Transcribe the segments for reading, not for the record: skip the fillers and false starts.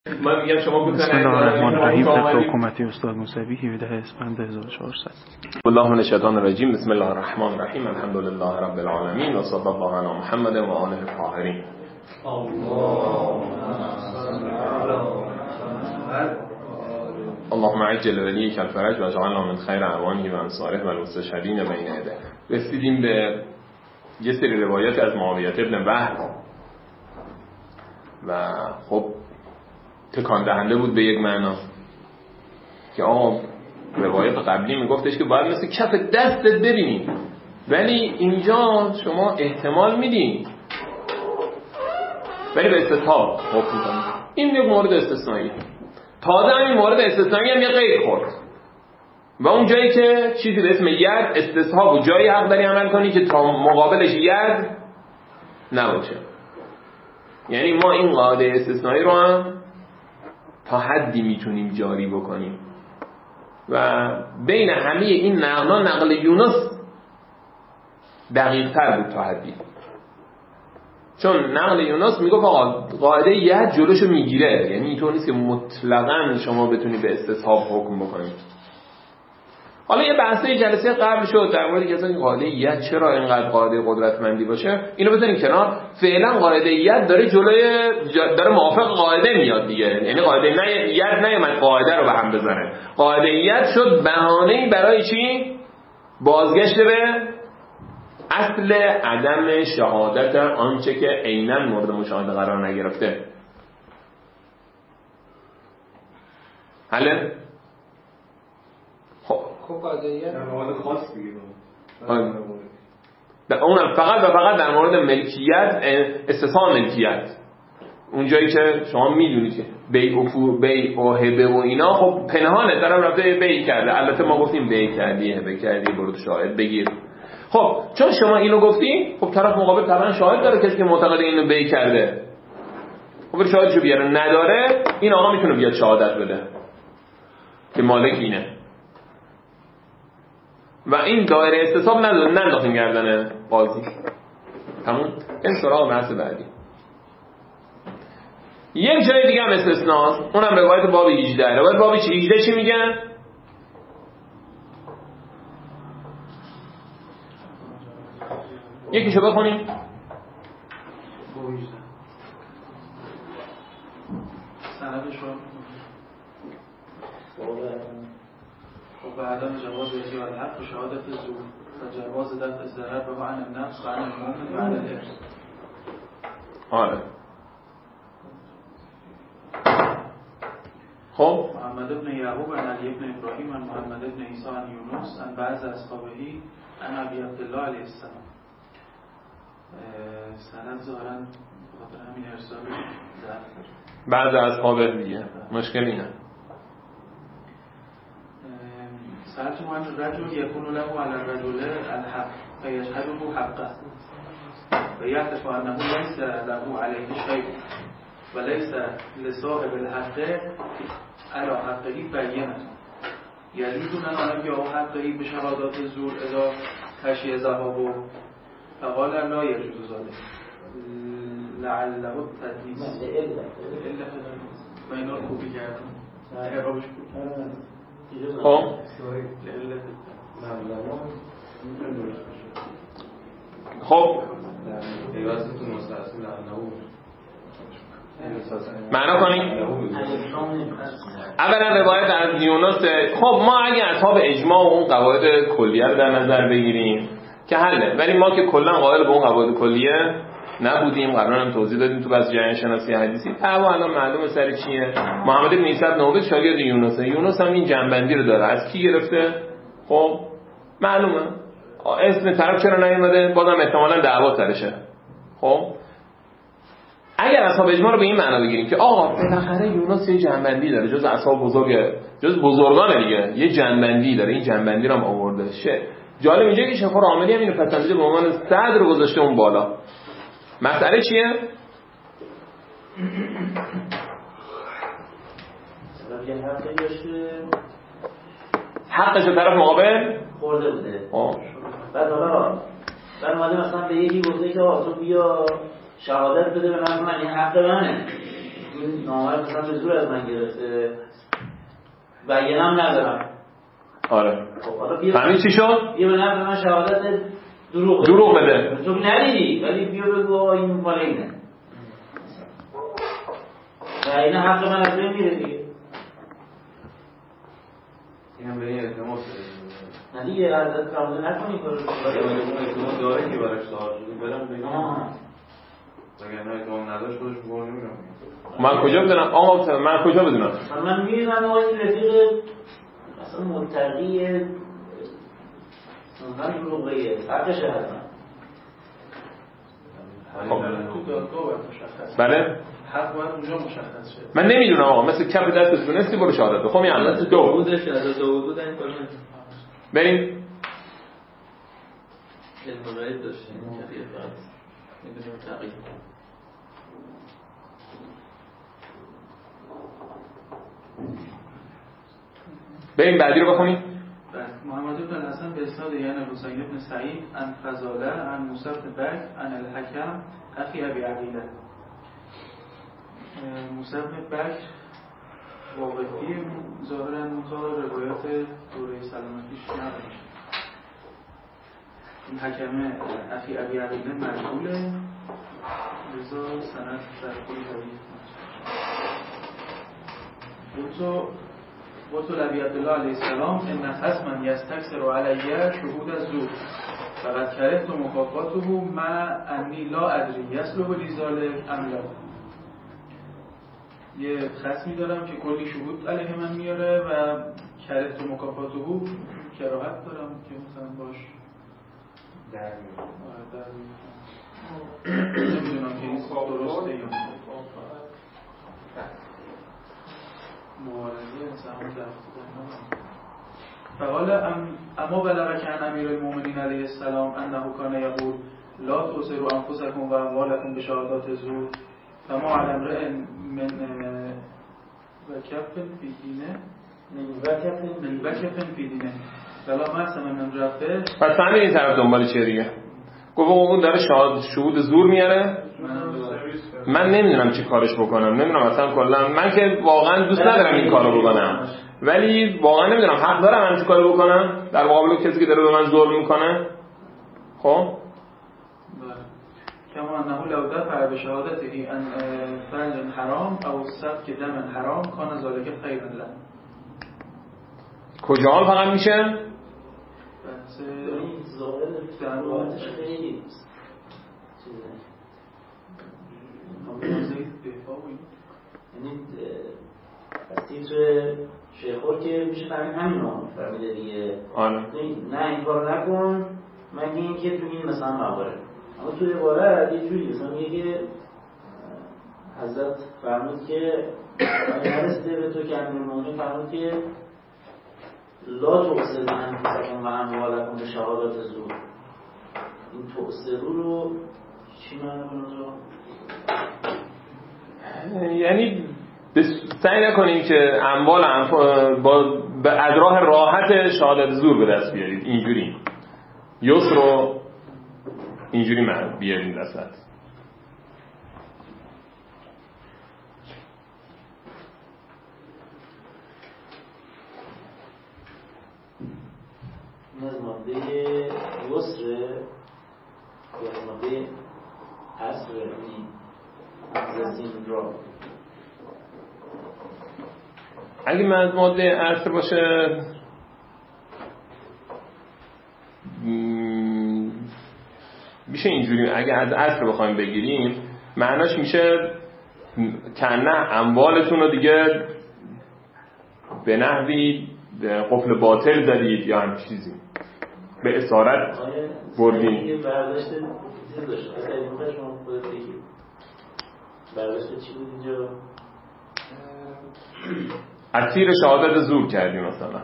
من میگم شما بزنید. بسم الله الرحمن الرحیم. طبق حکومتی استاد موسوی 17 اسفند 1400. الله من الشیطان الرجیم. بسم الله الرحمن الرحیم. الحمد لله رب العالمین و صلی الله علی محمد و آله الطاهرین. اللهم عجل ولیک الفرج و اجعلنا من خیر اعوانه و انصاره و المستشهدین بین یدیه. رسیدیم به یه سری روایات از معاویه ابن وهب و خب تکان دهنده بود به یک معنا که آقا روایت قبلی میگفتش که باید مثل کف دستت ببینید، ولی اینجا شما احتمال میدین ولی به استصحاب حکم کنید. این یک مورد استثنایی. تازه همین مورد استثنایی هم یه قید خورد و اون جایی که چیزی به اسم ید استصحاب و جایی حق داری عمل کنی که تا مقابلش ید نباشه. یعنی ما این قاعده استثنایی رو هم تا حدی میتونیم جاری بکنیم و بین همه این نقل یونس دقیق تر بود تا حدی، چون نقل یونس میگفت آقا قاعده ید جلوشو میگیره، یعنی اینطور نیست که مطلقاً شما بتونی به استصحاب حکم بکنید. حالا یه بحثه جلسه قبل شد در مورد که این قاعده ید چرا اینقدر قاعده قدرتمندی باشه، اینو بذارین کنار. فعلا قاعده ید داره موافق قاعده میاد دیگه، یعنی قاعده ید نیومد قاعده رو به هم بزنه. قاعده ید شد بهانه‌ای برای چی؟ بازگشت به اصل عدم شهادت آنچه که عیناً مورد مشاهده قرار نگرفته. حالا خب قاعده ید در مورد خاص بگیرم. اونم فقط و فقط در مورد ملکیت، استصحاب ملکیت. اون جایی که شما میدونید که بیع و هبه و اینا خب پنهانه، طرف رفته بیع کرده، البته ما گفتیم بیع کردی هبه کردی برو شاهد بگیر. خب چون شما اینو گفتی، خب طرف مقابل طبعا شاهد داره، کسی که معتقد اینو بیع کرده خب شاهدشو بیاره، نداره این آقا میتونه بیاد شهادت بده که مالک اینه و این دایره استصحاب ننداختیم گردن قاضی. تموم. این سراغ بحث بعدی. یک جای دیگه هم استثناست، اونم روایت باب 18. روایت باب 18 چی میگن؟ یکیشو بخونیم. سندش رو و عدم جواز ازیاد حق و شهادت زور و جواز دفع ضرر و عن النفس و عن المؤمن و عن الارث. آره. خب محمد ابن یعقوب عن علی ابن ابراهیم عن محمد ابن عیسی عن یونس عن بعض اصحابهی عن ابی عبدالله علیه السلام. سند ظاهراً بخاطر همین ارسالش ضعف داره. بعض اصحابه دیگه مشکل اینه. سألت عن الرجل يكون له على الرجل الحق فيشهده حقه ويعتقد أنه ليس له عليه شيء وليس لصاحب الحق على حقه بينة يريدون أن ينفوا حقه بشهادات الزور إذا خشي ذهابه فقال لا يجوز ذلك لعله التدليس إلا ما ينال خوبی کردن اعرابش بود. خب خب معنا کنیم. اولا روایت از یونس. خب ما اگه اصحاب اجماع و اون قواعد کلیه رو در نظر بگیریم که حله، ولی ما که کلا قائل به اون قواعد کلیه نبودیم، قبلا هم توضیح دادیم تو بحث جریان شناسی حدیثی. دعوا الان معلومه سر چیه. محمد بن عیسی بن عبید شاگرد یونس، یونس هم این جنبندی رو داره. از کی گرفته؟ خب معلومه. اسم طرف چرا نیومده؟ بازم احتمالاً دعوا سرشه. خب اگر اصحاب اجماع رو به این معنا بگیریم که آقا بالاخره یونس یه جنبندی داره، جز اصحاب بزرگه، جز بزرگان دیگه، یه جنبندی داره، این جنبندی رو هم آورده. جالب اینجا که شیخ عاملی هم اینو پسندیده به عنوان صدر رو گذاشته اون بالا. مسئله چیه؟ حقش رو طرف مقابل خورده بوده. بعد حالا بعد اومده مثلا به یکی گفته که تو بیا شهادت بده به من این حق منه، این نامه رو مثلا به زور از من گرفته بیانم ندارم. آره خب حالا فهمی چی شد؟ بیا به نفع من شهادت دروغ بده. تو ندیدی ولی بیا بگو این مال اینه و این حق من از بین میره دیگه. این هم به این اعتماد نه دیگه از قبول نکنی کارو اعتماد داره که براش سوال شده برم بگم اگر نه اعتماد نداشت خودش بگو نمیرم. من کجا بدونم؟ آقا من کجا بدونم؟ من میبینم آقا این رفیق اصلا متقیه من دروغیه حقشه حتما. تو دادگاه باید مشخص بله؟ حق باید اونجا مشخص شه. من نمیدونم آقا مثل کف دست تونستی برو شهادت بخون میام دو بودش از داوود این کارو بریم علم غیب داشتیم که فقط میدونیم تقییم. بریم بعدی رو بخونیم. محمد بن الحسن به اسناد یعنی حسین بن سعید عن فضاله عن موسی بن بکر عن الحکم اخی ابی عقیله. موسی بن بکر واقعی ظاهرا مطابق روایت دوره سلامتیش نداشت. این حکم اخی ابی عقیله مجهوله لذا سند در کل ضعیف. قلت لأبي عبد الله عليه السلام إن خصما يستكثر علي شهود الزور فقد كرهت مكافاته مع أني لا أدري يصلح لذلك أم لا. یه خصمی دارم که کلی شهود علیه من میاره و کرهت مکافاته کراهت دارم که مثلا باش نمیدونم که این درسته یا نه. مبارزه انسان در فقال اما بلغك عن امیر المؤمنین علیه السلام انه کان یقول لا تؤثروا انفسکم و اموالکم بشهادات الزور فما علی امرئ من وکف فی دینه من وکف فی دینه فلا معصم من رفته. پس همین این طرف دنبال چیه دیگه؟ گفت اون داره شهود زور میاره. من نمیدونم چی کارش بکنم، نمیدونم اصلا کلا من که واقعا دوست ندارم این کارو بکنم ولی واقعا نمیدونم حق دارم همین کارو بکنم در مقابل کسی که داره به من ظلم میکنه. خب کما انه لو دفع بشهادته ان فرج حرام او سفک دم حرام کان ذلک خیرا له. کجا فقط میشه؟ بس ظاهر روایتش خیلی یعنی تیتر شیخور که میشه فهمید همین رو فهمیده دیگه. نه این کارو نکن مگه این که تو این مثلا موارد. اما توی عبارت یه جوری مثلا میگه که حضرت فرمود که نرسیده به تو که امیرالمومنین فرمود که لا تؤثروا انفسکم و اموالکم بشهادات الزور. این تؤثروا رو چی معنی کنه؟ یعنی سعی نکنیم که اموال با از راه راحت شهادت زور به دست بیارید. اینجوری یسر رو اینجوری بیارید وسط. این از ماده یسره یا از ماده عصر این زین را اگه من از ماده عصر باشه میشه اینجوری. اگه از عصر بخوایم بگیریم معناش میشه کنه اموالتون رو دیگه به نحوی قفل باطل زدید یا هم چیزی به اسارت بردین. برداشت چیز داشت اصلا این موقع شما خودت بگید برداشت چی بود اینجا؟ اسیر شهادت زور کردیم مثلا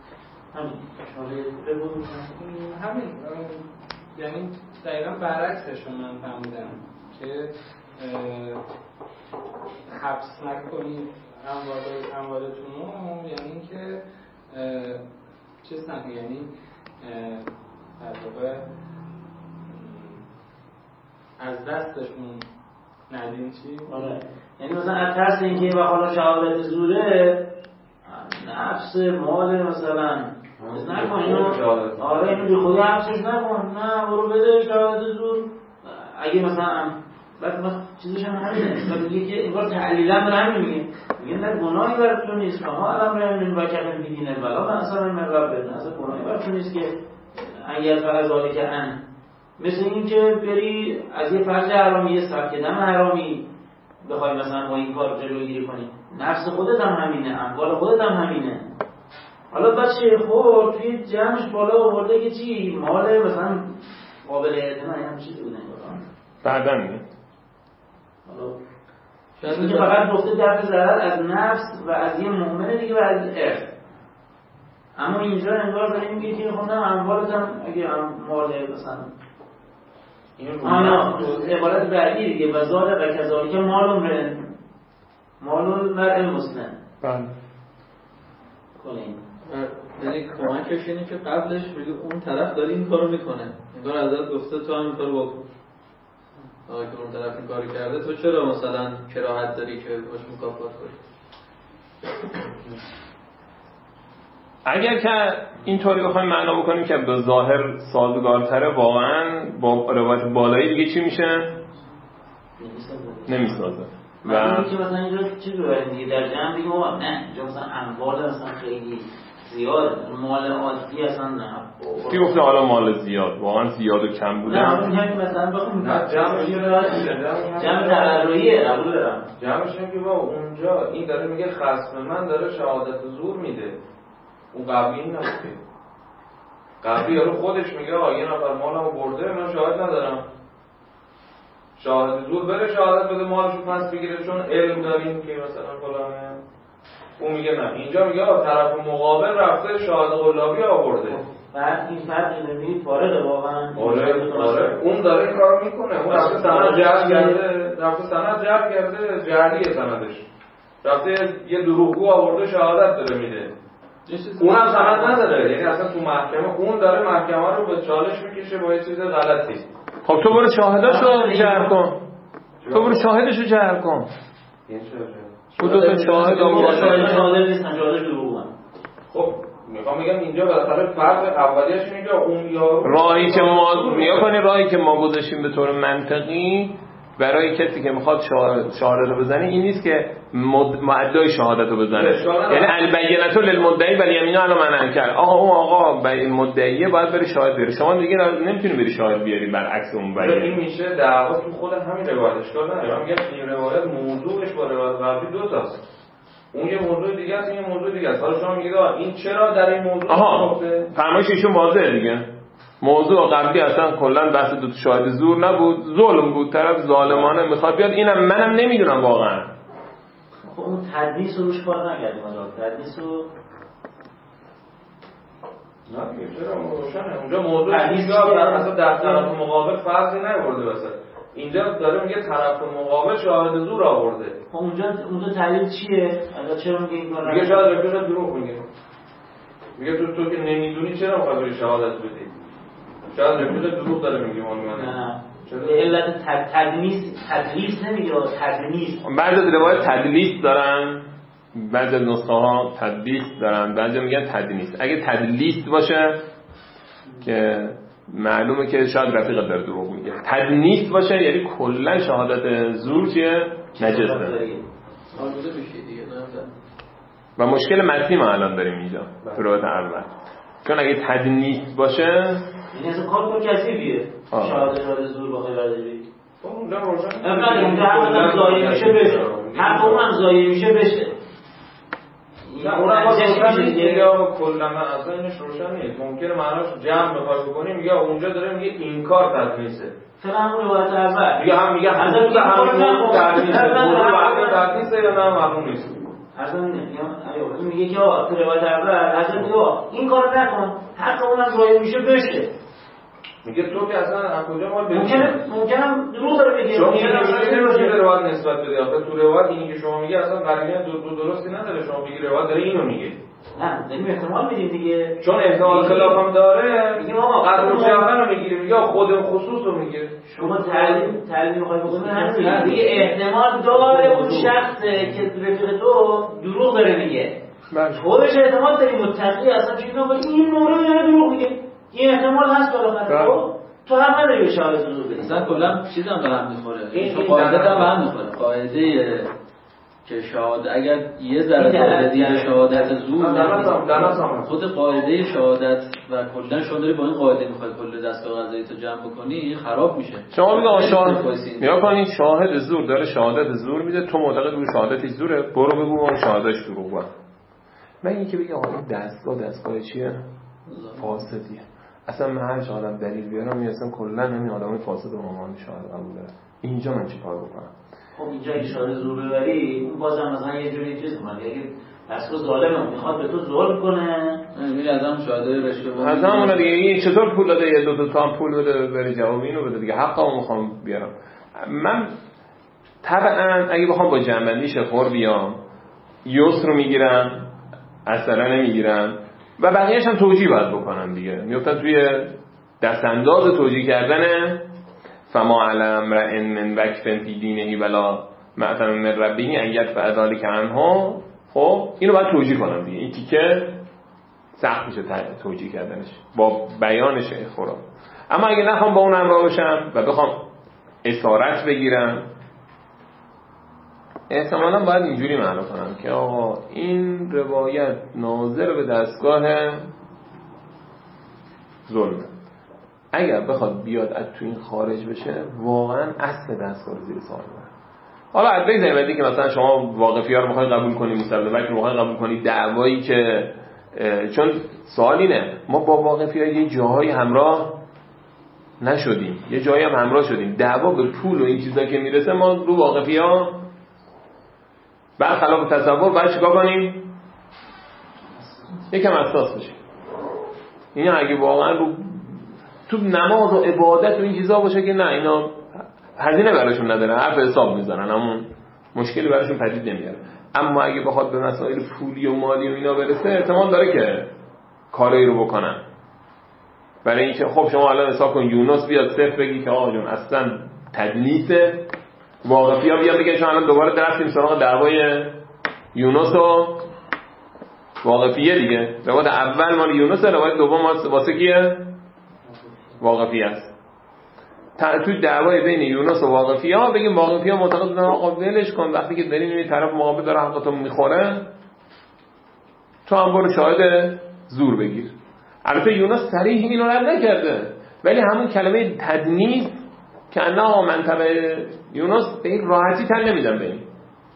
همین یعنی دقیقا برعکسشون من فهمیدم که حبس نکنید اموالتون رو، یعنی که چیز نکنید، یعنی در واقع از دستشون ندین چی؟ آره یعنی مثلا از ترس اینکه و حالا شهادت زوره نفس مال مثلا نکن اینو، آره اینو بی خودی حفظش نکن، نه برو بده شهادت زور. اگه مثلا مثلا چیزش هم همینه، میگه که این کار تعلیلا داره همین میگه نه گناهی بر تو نیست، ما علم رحمین و کفن بیدینه ولا من اصلا این مقرب بدن، اصلا گناهی بر تو نیست که اگر فعضالی که مثل این که بری از یه فرج حرامی یه سبک دم حرامی بخوای مثلا با این کار جلوگیری کنی، نفس خودت هم همینه، اموال خودت هم همینه. حالا بچه خور توی جمعش بالا آورده که چی مال مثلا قابل اعتماد هم چیزی بوده بعدا میاد. حالا شاید که فقط گفته دفع ضرر از نفس و از یه مؤمنه دیگه و از ارث، اما اینجا انگار داره میگه که خب نه اموالت هم اگه مال مثلا آیا عبارت بعدی دیگه و زال و کذالک مال مرء مسلم. بله کنیم یعنی کمکش اینه که قبلش میگه اون طرف داره این کارو میکنه، انگار ازت گفته تو هم این کارو بکن. آقا که اون طرف این کارو کرده تو چرا مثلا کراهت داری که باش مکافات کنی؟ اگر که اینطوری بخوایم معنا بکنیم که به ظاهر سازگارتره، واقعا با روایت بالایی دیگه چی میشه؟ نمیسازه. و اینکه مثلا اینجا چی ببریم دیگه در جمع دیگه نه اینجا مثلا اموال مثلا خیلی زیاد، مال عادی اصلا نه. کی گفته حالا مال زیاد؟ واقعا زیاد و کم بوده؟ نه همین مثلا بخوام جمع تقرریه قبول دارم. جمعش اینه که با اونجا این داره میگه خصم من داره شهادت زور میده، اون قبلی این نبوده. قبلی یارو خودش میگه آقا یه نفر مالمو برده من شاهد ندارم، شاهد زور بره شهادت بده مالشو پس بگیره چون علم داریم که مثلا فلانه. اون میگه نه، اینجا میگه طرف مقابل رفته شاهد قلابی آورده. بعد این فرد نمیگه فارغه واقعا. آره اون داره این کارو میکنه، اون رفته سند جعل کرده، جعلیه سندش. رفته یه دروغگو آورده شهادت داره میده. اونم سند نداره، یعنی اصلا تو محکمه اون داره محکمه رو به چالش میکشه با یه چیز غلطی. خب تو برو شاهداشو جعل کن. تو برو شاهدشو جعل کن. این چه خود دو تا شاهد آورده. شاهد نیستن، شاهدش دروغن. خب میخوام بگم اینجا بالاخره فرق اولیش اینه که اون یارو راهی که ما نیا کنی، راهی که ما گذاشتیم به طور منطقی برای کسی که میخواد شهادت رو بزنه این نیست که مدعی شهادت رو بزنه، یعنی البینة للمدعی ولی یمینا علی من انکر. اون آقا مدعیه باید بری شاهد بیاری، شما دیگه نمیتونی بری شاهد بیاری برعکس اون بیان. این میشه دعوا تو خود همین روایت. اشکال نداره، میگم این روایت موضوعش با روایت قبلی دو تاست، اون یه موضوع دیگه است، این موضوع دیگه است. حالا شما میگید این چرا در این موضوع نقطه فرمایش ایشون واضحه دیگه. موضوع قبلی اصلا کلا بحث دو شاهد زور نبود، ظلم بود، طرف ظالمانه میخواد بیاد. اینم منم نمیدونم واقعا. خب اون تدلیس رو روش کار نکردیم آقا، تدلیس رو نه چرا روشنه. اونجا موضوع اصلا در طرف مقابل فرضی نبرده واسه. اینجا داره میگه طرف مقابل شاهد زور آورده. خب اونجا دلیل چیه؟ اگه چرا میگه این کار میگه شاید رفیقت دروغ میگه. میگه تو که نمیدونی چرا میخوای بری شهادت بدی؟ شاید رفیقت دروغ داره میگه مال نه. به علت تدلیس نمیگه، تدلیس. بعضی روایت تدلیس دارن، بعضی نسخه ها تدلیس دارن، بعضی میگن تدلیس. اگه تدلیس باشه که معلومه که شاید رفیقت داره دروغ میگه. تدلیس باشه یعنی کلا شهادت زور چیه؟ نجسه. و مشکل متنی ما الان داریم اینجا تو روایت اول، چون اگه تدلیس باشه این اصلا کار کثیفیه. شهادت زور با خبرداری اونجا روشن اونجا هم زایی میشه بشه، هم اونم زایی میشه بشه. نه اونم روشن نیست دیگه. کلا اصلا اینش روشن نیست. ممکنه معناش جمع بخوای بکنیم میگه اونجا داره میگه این کار تدلیسه. فعلا همون روایت اول میگه همون تدلیسه یا نه معلوم نیست. اصلا میگه که تو روایت اول اصلا میگه این کارو نکن، حتی اونم زایی میشه بشه. میگه تو که اصلا از کجا ما ممکنه دروغ داره بگه. شما میگه روایت نسبت بدی. آخه تو روایت اینی که شما میگه اصلا قرینه دو درستی نداره. شما میگی روایت داره اینو میگه. نه داریم احتمال میدیم دیگه، چون احتمال خلاف هم داره میگیم آقا قدر مشابه رو میگیریم یا خود خصوص رو میگیریم. شما تعلیم میخوای بکنید همین دیگه، احتمال داره اون شخص که رفیق تو دروغ داره میگه، خودش احتمال داری متقی اصلا چیزا ولی این مورد داره دروغ میگه، این احتمال هست بالاخره. تو هم نداری به شاهد دروغ بدی. مثلا کلا چیزام به هم میخوره، چون قاعده هم به هم میخوره. قاعده که شهادت اگر یه ذره قاعده به شهادت زور، خود قاعده شهادت و کلا شما داری با این قاعده میخوای کل دستگاه قضایی تو جمع بکنی خراب میشه. شما میگه شاهد نیا کنین شاهد زور داره شهادت زور میده، تو معتقد بود شهادتش زوره، برو بگو اون شهادتش دروغه. من اینکه بگم آقا این دستگاه چیه؟ فاسدیه. اصلا من هر چه آدم دلیل بیارم میگم کلا همین آدمای فاسد رو عنوان شاهد قبول داره. اینجا من چیکار بکنم؟ خب اینجا اگه شاهد زور ببری اون بازم مثلا یه جوری چیز کنه، اگه دستگاه ظالمه میخواد به تو ظلم کنه، میگه ازم شاهدای رشته از همون دیگه این چطور پول داده یه دو تا پول بده بری جواب اینو بده دیگه، حقمو میخوام بیارم. من طبعا اگه بخوام با جنبندی شخور بیام یسر رو میگیرم اصلا نمیگیرم و بقیه‌اش هم توجیه باید بکنم دیگه. میفتن توی دست انداز توجیه کردن فما علم رأن من وکفن فی دینهی ولا معتم من ربیهی انگت فعدالی که عنها. خب اینو باید توجیه کنم دیگه، این تیکه سخت میشه توجیه کردنش با بیانش خورا. اما اگه نخوام با اون همراه بشم و بخوام اسارت بگیرم احتمالا باید اینجوری معنا کنم که آقا این روایت ناظر به دستگاه ظلمه، اگر بخواد بیاد از تو این خارج بشه واقعا اصل دستگاه زیر سوال بره. حالا از بگذاریم بدی که مثلا شما واقفی ها رو میخواید قبول کنید، مسلمک رو میخواید قبول کنید، دعوایی که چون سوال اینه ما با واقفی ها یه جاهای همراه نشدیم، یه جایی هم همراه شدیم، دعوا به پول و این چیزا که میرسه ما رو واقفی ها برخلاف تصور باید چیکار کنیم؟ یکم اساس بشیم. این اگه واقعا رو تو نماز و عبادت و این چیزا باشه که نه اینا هزینه براشون نداره، حرف حساب میزنن همون مشکلی براشون پدید نمیاره. اما اگه بخواد به مسائل پولی و مالی و اینا برسه احتمال داره که کاری رو بکنن. برای اینکه خب شما الان حساب کن یونس بیاد صفر بگی که آقا جون اصلا تدلیسه، واقفی ها بیاد بگه چون الان دوباره درستیم سراغ دعوای یونس و واقفیه دیگه. روایت اول مال یونس، روایت دوم واسه کیه؟ واقفی است. تو دعوای بین یونس و واقفی ها بگیم واقفی ها معتقد بودن آقا ولش کن، وقتی که دارین این طرف مقابل داره حقتون میخوره تو هم برو شاهد زور بگیر. البته یونس صریح اینو رد نکرده، ولی همون کلمه تدنیس که انا منطقه یونس به این راحتی تن نمیدن به این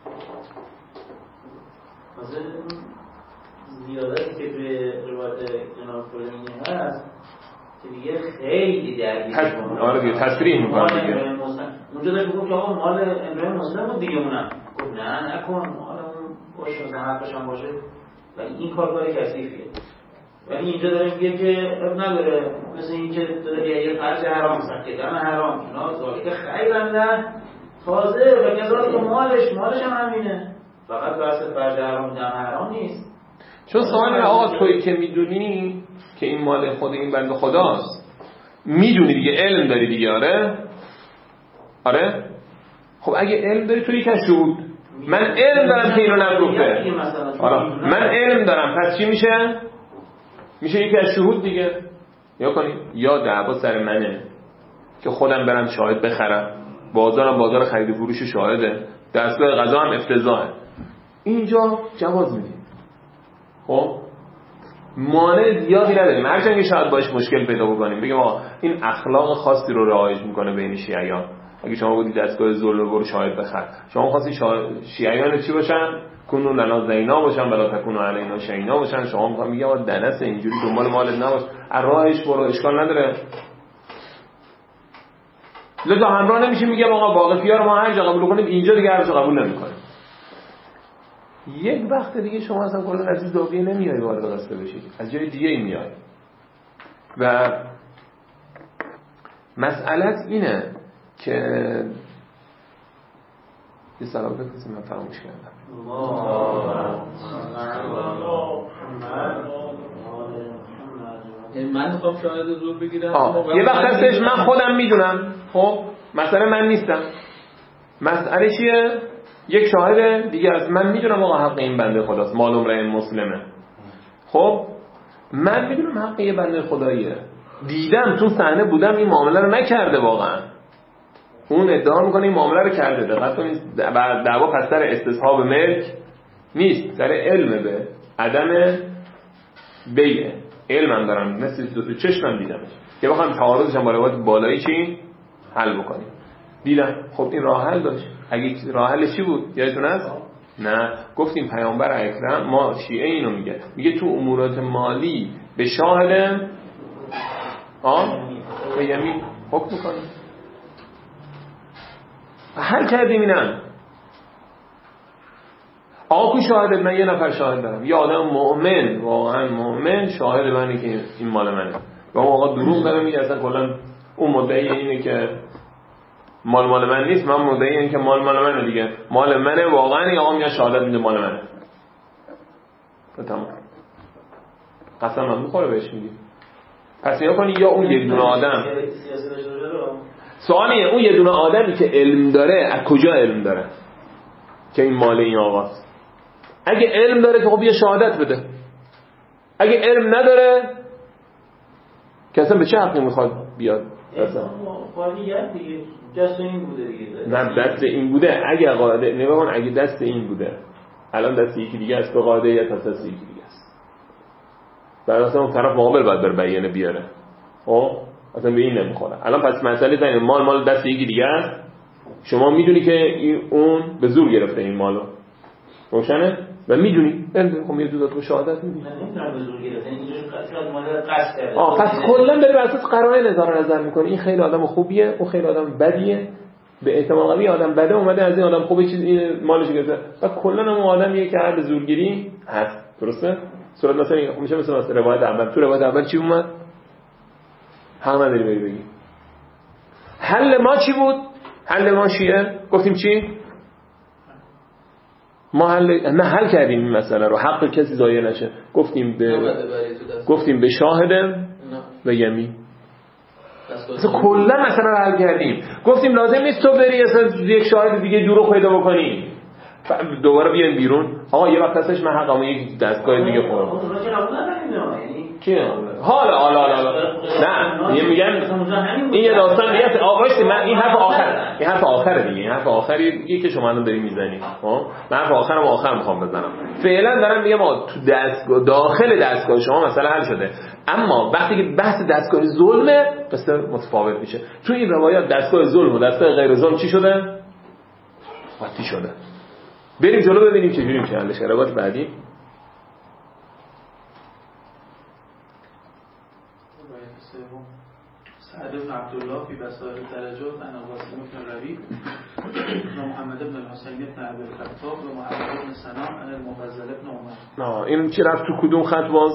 زیادتی که توی روایت جناب کلینی هست که دیگه خیلی درگیری آره دیگه تصریح میکنه دیگه. اونجا داشت بگم که آقا مال امرای مسلم بود دیگه، اونم گفت نه نکن مال اون باشه زحمتش هم باشه و این کارگاه کثیفیه. ولی اینجا داره میگه که اب نداره، مثل این که داره یه فرج حرام سکتن حرام اینا ذالک خیرن نه تازه و کذالک که مالش هم همینه، فقط بحث فرج حرام دم حرام نیست. چون سوال آقا تویی که میدونی که این مال خود این بنده خداست، میدونی دیگه، علم داری دیگه. آره خب اگه علم داری توی که شهود، من علم دارم که اینو نفروخته، من علم دارم، پس چی میشه؟ میشه یکی از شهود دیگه. یا کنید یا دعوا سر منه که خودم برم شاهد بخرم، بازارم بازار خرید و فروش شاهده، دستگاه قضا هم افتضاحه، اینجا جواز میدیم. خب مانع زیادی نداریم، هرچند که شاید باش مشکل پیدا بکنیم، بگیم آقا این اخلاق خاصی رو رعایت میکنه بین شیعیان. اگه شما بودی دستگاه ظلم برو شاهد بخر، شما خواستی شیعیان چی باشن؟ کنون لنا زینا باشن ولا تکونوا علینا شینا باشن. شما میگه آقا دنس اینجوری دنبال مالت نباش، از راهش برو، اشکال نداره. لذا همراه نمیشه میگم آقا واقفی‌ها رو ما هر جا قبول کنیم اینجا دیگه هر جا قبول نمیکنیم. یک وقت دیگه شما اصلا کلا از این زاویه نمیای وارد قصه بشید، از جای دیگه ای میای. و مسئلت اینه که یه سلام بفرستید، من فراموش کردم. من میخوام شاهد زور بگیرم، یه وقت هستش من خودم میدونم، خب مثلا من نیستم، مسئله چیه؟ یک شاهد دیگه است، من میدونم آقا حق این بنده خداست، مال امرئ مسلمه، خب من میدونم حق یه بنده خداییه، دیدم تو صحنه بودم این معامله رو نکرده، واقعا اون ادعا میکنه این معامله رو کرده. دقت کنید دعوا پس سر استصحاب ملک نیست، سر علم به عدم بیعه، علمم دارم مثل دو تا چشمم دیدمش که بخوام تعارضش هم با روایت بالایی چی حل بکنیم. دیدم خب این راه حل داشت. اگه راه حلش چی بود یادتون هست؟ نه گفتیم پیامبر اکرم، ما شیعه اینو میگه تو امورات مالی به شاهد به یمین حکم میکنیم. حل کردیم اینم آقا شاهد من یه نفر شاهد دارم، یه آدم مؤمن، واقعا مؤمن شاهد منه که این مال منه، و آقا دروغ داره میگه اصلا کلا اون مدعی اینه که مال من نیست، من مدعی اینه که مال منه دیگه، مال منه واقعا، یا آقا میاد شهادت میده مال منه، تمام قسم من میخوره بهش میگی. پس نیا کنی یا اون یک دونه آدم، سوالیه اون یه دونه آدمی که علم داره از کجا علم داره که این مال این آقاست؟ اگه علم داره که خب یه شهادت بده، اگه علم نداره که اصلا به چه حقی میخواد بیاد؟ اصلا دست این بوده دیگه. نه دست این بوده، اگه قاعده نگاه کن، اگه دست این بوده الان دست یکی دیگه است، به قاعده یا دست یکی دیگه است، بعد اصلا اون طرف مقابل باید بر بیانه بیاره، خب اصلا به این نمیخوره. الان پس مسئله زنه مال دست یکی دیگه است، شما میدونی که اون به زور گرفته این مالو، روشنه و میدونی خب یه دو تا شهادت میدی. من نمیدونم به زور گرفته، اینجوری شاید مال قصد کرده. پس کلا داره بر اساس قرائن نظر میکنه، این خیلی آدم خوبیه، اون خیلی آدم بدیه، به احتمال قوی آدم بده اومده از این آدم خوبه چیز این مالش گرفته، و کلا اون آدمیه که هر زورگیری هست. درسته؟ صورت مثلا میشه مثلا روایت اول، تو روایت اول چی اومد؟ حق نداری بگی. حل ما چی بود؟ حل ما شیعه گفتیم چی؟ ما حل کردیم این مسئله رو، حق کسی ضایع نشه، گفتیم به شاهد و یمین. مثلا کلا مثلا رو حل کردیم، گفتیم لازم نیست تو بری اصلا یک شاهد دیگه دروغ پیدا بکنی دوباره بیان بیرون. آقا یه وقت هستش من حقمو یک دستگاه دیگه خوردم کیه؟ حالا نه میگن این یه داستان دیگه است. آقا من این حرف آخره دیگه، این حرف آخری که شما الان دارید میزنید. خب من حرف آخر میخوام بزنم. فعلا دارم میگم آقا تو دستگاه داخل دستگاه شما مسئله حل شده، اما وقتی که بحث دستگاه ظلمه قصه متفاوت میشه. تو این روایات دستگاه ظلم و دستگاه غیر ظلم چی شده؟ قاطی شده. بریم جلو ببینیم چجوری میشه حلش. روایت بعدی سعد بن عبدالله فی بصائر الدرجات عن قاسم بن ربیع و محمد بن الحسین بن ابی الخطاب و محمد بن سنان عن المفضل بن عمر. این چی رفت تو کدوم خط باز؟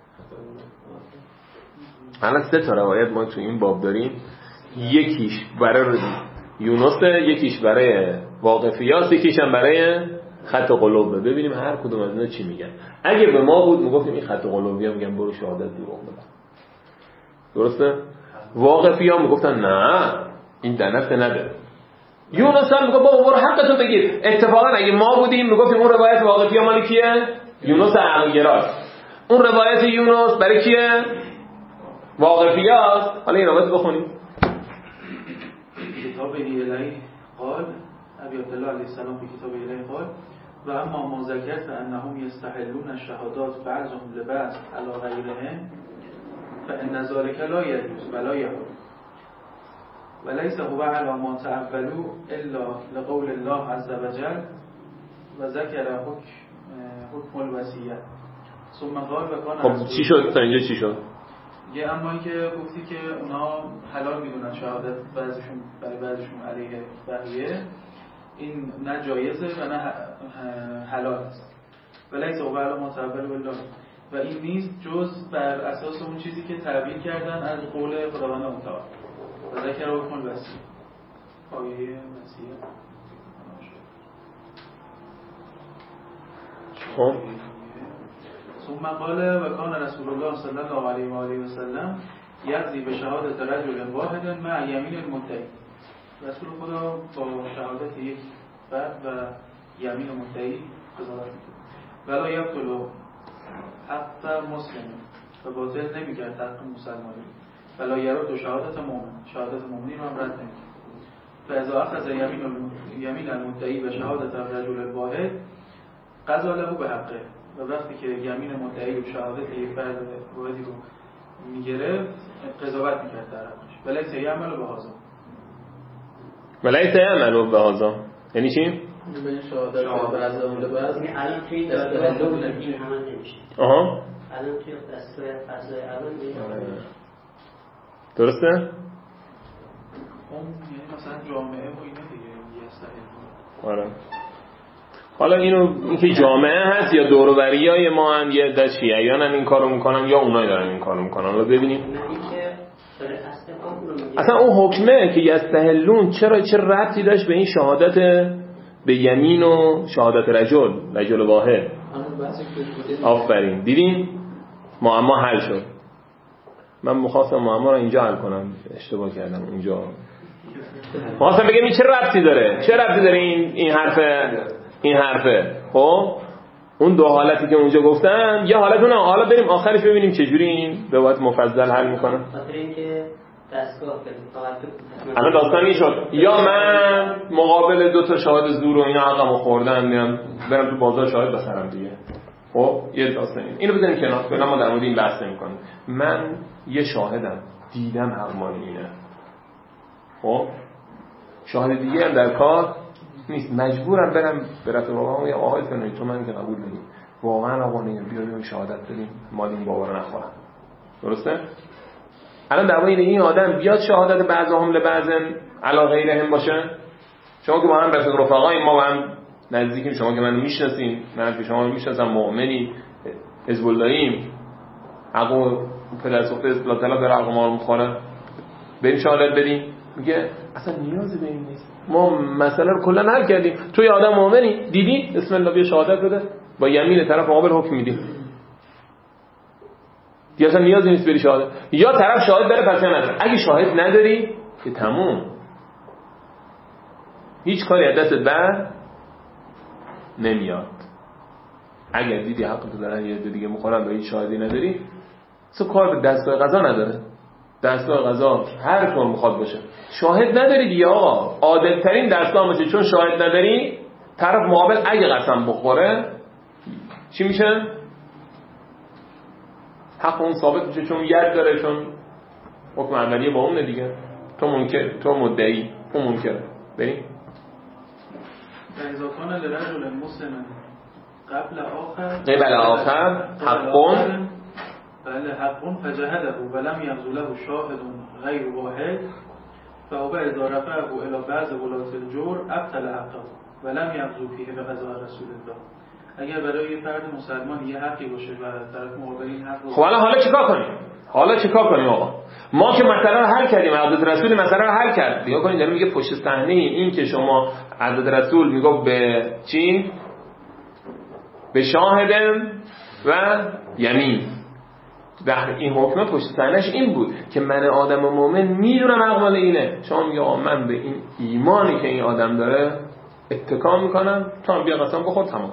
الان 3 تا روایت ما تو این باب داریم، یکیش برای یونس، یکیش برای واقفیاست، یکیش هم برای خط قلوبه. ببینیم هر کدوم از اینا چی میگن. اگه به ما بود میگفتیم این خط قلوبی‌ها میگن برو شهادت دروغ بده، درسته؟ واقفی‌ها میگفتن نه این دنفه نده. یونس هم میگه بابا برو حقتو بگیر. اتفاقا اگه ما بودیم میگفتیم اون روایت واقفی‌ها مال کیه؟ یونس عقل‌گراست. اون روایت یونس برای کیه؟ واقفیاست. حالا این روایت بخونیم. کتاب الیه قال ابی عبدالله علیه السلام في کتاب الیه قال و اما ما ذکرت انهم یستحلون الشهادات بعضهم لبعض علی غیرهم فان ذلك لا يجوز ولا يحل وليس هو على ما تعولوا الا لقول الله عز وجل و ذکر حکم الوصیه ثم قال و کان. خب چی شد تا اینجا؟ چی شد؟ یه اما این که گفتی که اونا حلال میدونن شهادت بعضیشون برای بعضیشون علیه بقیه، این نه جایزه و نه حلال است. ولیس هو علی ما تعول بالله و این نیست جز بر اساس اون چیزی که تعبیر کردن از قول خداوند متعال و ذکر حکم الوصیه. آیه وصیه. ثم قال و کان رسول الله صلی الله علیه و آله و سلم یقضی به شهادت رجل واحد مع یمین المدعی. رسول خدا با شهادت یک فرد و یمین مدعی قضاوت می‌کرد. ولا یبطل حق مسلم و باطل نمی‌کرد حق مسلمانی. ولا یرد شهادت مؤمن، شهادت مؤمنی رو هم رد نمی‌کرد. فاذا اخذ یمین المدعی و شهادت الرجل الواحد قضا له به حقه. و وقتی که یمین مدعی و شهادت یک فرد واحدی رو میگرفت قضاوت میکرد در حقش. ولیس یعمل به هذا. ولیس یعمل به هذا یعنی چی؟ به این شهادت بعض اون بعض الان توی دادگاه این همه نمیشه. آها الان توی دستگاه قضای اول درسته؟ اون یعنی مثلا جامعه و اینا دیگه یستحیل. آره. حالا اینکه جامعه هست یا دور و بریای ما هم یه عده شیعیان هم این کارو میکنن یا اونایی دارن این کارو میکنن. حالا ببینیم اصلا اون حکمه که یستحلون چه ربطی داشت به این شهادت به یمین و شهادت رجل واحد. آفرین دیدین معما حل شد. من می‌خواستم معما رو اینجا حل کنم، اشتباه کردم اونجا. می‌خواستم بگم این چه ربطی داره این حرفه. خب اون دو حالتی که اونجا گفتم یه حالت اونم، حالا بریم آخرش ببینیم چجوری این به وقت مفصل حل میکنه. خاطر اینکه دستگاه الان داستان این شد یا من مقابل دو تا شاهد زور و اینا حقمو خوردن میام برم تو بازار شاهد بخرم دیگه. خب یه داستان اینو بزنیم کنار، فعلا ما در مورد این بحث نمی‌کنیم. من یه شاهدم دیدم حق مال اینه. خب شاهد دیگه هم در کار نیست، مجبورم برم به رفیق بابام میگم آقای فلانی تو من که قبول نمی واقعا آقا نمیگم بیا شهادت بدیم مال این بابا رو نخورم. درسته؟ الان دعوا اینه این آدم بیاد شهادت بعضهم لبعضن علی غیرهم باشه. شما که با هم رفیق رفقاییم، ما با هم نزدیکیم، شما که منو میشناسین، من که شما رو میشناسم، مؤمنی حزب اللهیم، عقو پدر سوخته اصلاح طلب در عقو ما رو میخوره، بریم شهادت بدیم. میگه اصلا نیازی به این نیست، ما مسئله رو کلا حل کردیم، تو یه آدم مؤمنی دیدی بسم الله بیا شهادت بده، با یمین طرف مقابل حکم میدیم دیگه، اصلا نیازی نیست بری شهادت. یا طرف شاهد داره پس نداره، اگه شاهد نداری که تموم، هیچ کاری از دستت بر نمیاد. اگر دیدی حق تو دارن یه دیگه میخورن و هیچ شاهدی نداری، اصلا کار به دستگاه قضا نداره. دستگاه قضا هر طور میخواد باشه شاهد نداری دیگه آقا، عادل ترین دستگاه باشه، چون شاهد نداری طرف مقابل اگه قسم بخوره چی میشه؟ حق اون ثابت میشه، چون ید داره، چون حکم عملی با اونه دیگه. تو منکر، تو مدعی، اون منکره. بریم فإذا كان لرجل مسلم قبل آخر حقون بله حقون فجهده ولم يغزله شاهد غیر واحد فهو اذا رفعه الى بعض ولاة الجور ابطل حقه ولم يغزو فيه بقضاء رسول الله. اگر برای یه فرد مسلمان یه حقی باشه و طرف مقابل این حق رو، خب حالا چیکار کنیم آقا؟ ما که مسئله رو حل کردیم، حضرت رسول مسئله رو حل کرد. نگاه کنید داره میگه پشت صحنه این که شما حضرت رسول میگه به چی؟ به شاهدم و یمین. در این حکم پشت صحنه‌اش این بود که من آدم مومن میدونم حق مال اینه. شما میگه آقا من به این ایمانی که این آدم داره اتکا میکنم، تو هم بیا قسم بخور تمام.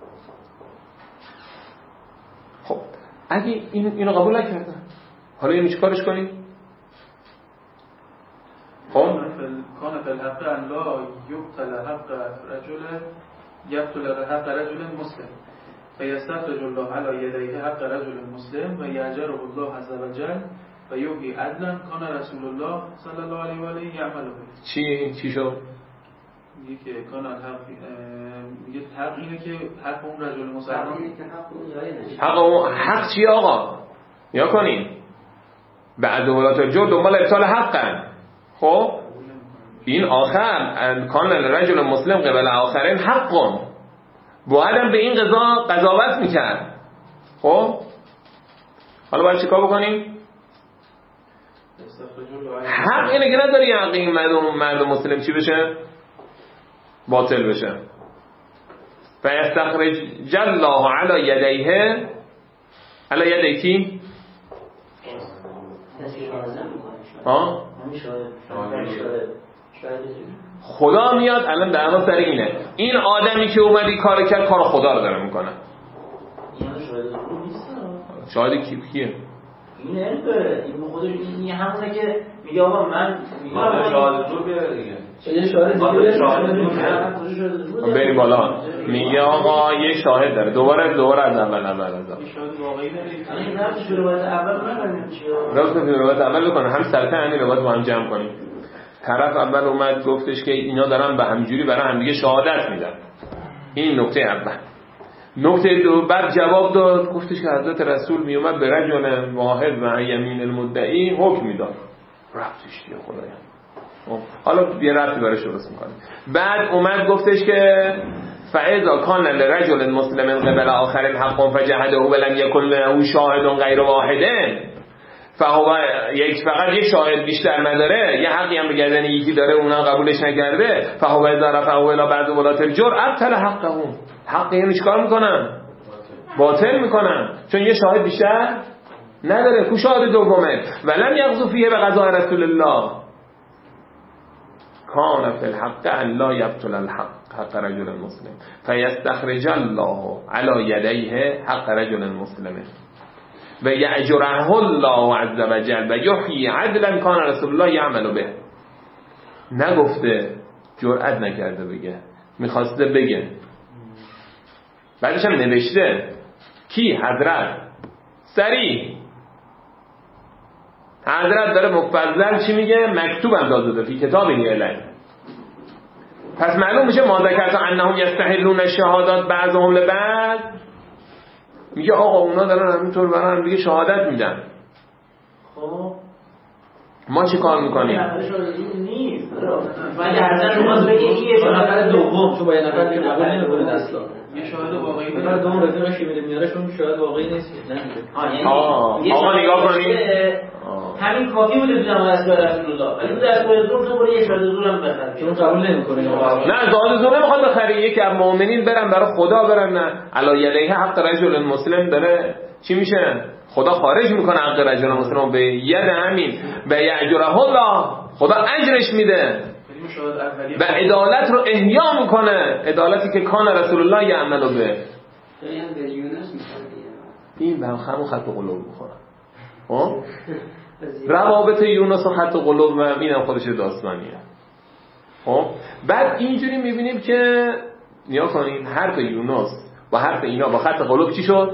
خب اگه اینو قبول نکردن، حالا اینو چیکارش کنیم؟ خب کان فی الحق ان لا یبطل حق رجل یبطل حق رجل مسلم فیستخرج الله علی یدیه حق رجل مسلم و یجره الله عز وجل و یحیی عدلا کان رسول الله صلی الله علیه و آله یعمل به. چی شد؟ میگه که کان الحق، میگه حق اینه که حق اون رجل مسلمان، حق چیه آقا؟ یا کنین بعد ولات الجور دنبال ابطال حقن. خب این آخر کان الرجل مسلم قبل آخرین حقم، باید به این قضاوت میکرد. خب حالا باید چیکار بکنیم؟ حق اینه که نداری حق این مرد مسلم چی بشه؟ باطل بشه. فیستخرج الله علی یدیه الان یه دکی خدا میاد الان دعوا سر اینه، این آدمی که اومدی کار کرد کار خدا رو داره میکنه. شاهد کیه؟ این علم داره، این خودش این همونه که میگه آقا من میگم شاهد زور بیاره دیگه. یه شاهد دیگه بریم بالا، میگه آقا یه شاهد داره، دوباره از اول شاهد واقعی داره. این نفس روایت اول نکنیم چیه؟ راست روایت اول بکنه، هم سرته همین روایت با هم جمع کنیم. طرف اول اومد گفتش که اینا دارن به همجوری برای هم دیگه شهادت میدن. این نکته اول. نکته دو، بعد جواب داد، گفتش که حضرت رسول میومد به رجل واحد و یمین المدعی حکم میداد. رفتش دیگه خدایا. حالا یه رفتی برای درست میکنه. بعد اومد گفتش که فاذا کان لرجل مسلم قبل آخر حق فجحده ولم یکن له شاهد غیر واحد فهو فقط یک شاهد بیشتر نداره، یه حقی هم به گردن یکی داره اونا قبولش نکرده، فهو اذا رفعه الی بعض ولات الجر ابطل حقه. حق اینو چیکار میکنن؟ باطل میکنن، چون یه شاهد بیشتر نداره. کو شاهد دومه؟ ولم یغزو فیه به قضاء رسول الله کان فی الحق ان لا یبطل الحق حق رجل مسلم فیستخرج الله علی یدیه حق رجل مسلم و یأجره الله عز وجل و یحیی عدلا کان رسول الله یعمل به. نگفته، جرئت نکرده بگه، میخواسته بگه. بعدش هم نوشته کی؟ حضرت. سریع حضرت داره مفصل چی میگه؟ مکتوب هم داده فی کتاب الهی. پس معلوم میشه ما ذکرت انهم یستحلون الشهادات بعضهم لبعض. میگه آقا اونا دارن همینطور برن دیگه شهادت میدن. خب ما چی کار میکنیم؟ نیست. مگه حضرت اومد بگه این شهادت دوم چون با یه نفر دیگه قبول نمیکنه اصلا. یه شاهد واقعی مثلا دوم رفیقش میره میارهشون شاهد واقعی نیست. نه آقا نگاه کنید، همین کافی بوده تو زمان دستگاه رسول الله، ولی تو دستگاه زور تو برو یه شاهد زور هم بخر چون قبول نمیکنه. نه شاهد زور نمیخواد بخری، یکی از مؤمنین برن برای خدا برن، نه علی یدیه حق رجل مسلم داره چی میشه؟ خدا خارج میکنه حق رجل مسلم به ید همین به یأجره الله، خدا اجرش میده و عدالت رو احیا میکنه، عدالتی که کان رسول الله یعمل به. این به همون خط قلوب میخوره. روابط یونس و خط قلوب و اینم خودش داستانیه. بعد اینجوری میبینیم که نیا کنین حرف یونس و حرف اینا با خط قلوب چی شد؟